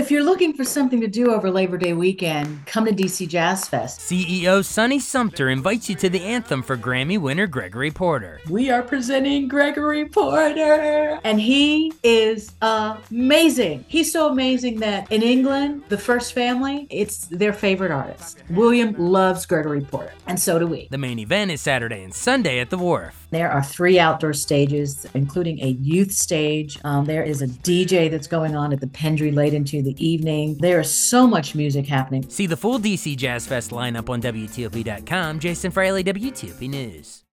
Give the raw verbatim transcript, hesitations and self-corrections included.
if you're looking for something to do over Labor Day weekend, come to D C Jazz Fest. C E O Sonny Sumter invites you to the anthem for Grammy winner Gregory Porter. We are presenting Gregory Porter, and he is amazing. He's so amazing that in England, the First Family, it's their favorite artist. William loves Gregory Porter, and so do we. The main event is Saturday and Sunday at the Wharf. There are three outdoor stages, including a youth stage. Um, there is a D J that's going on at the Pendry late into the evening. There is so much music happening. See the full D C Jazz Fest lineup on W T O P dot com. Jason Fraley, W T O P News.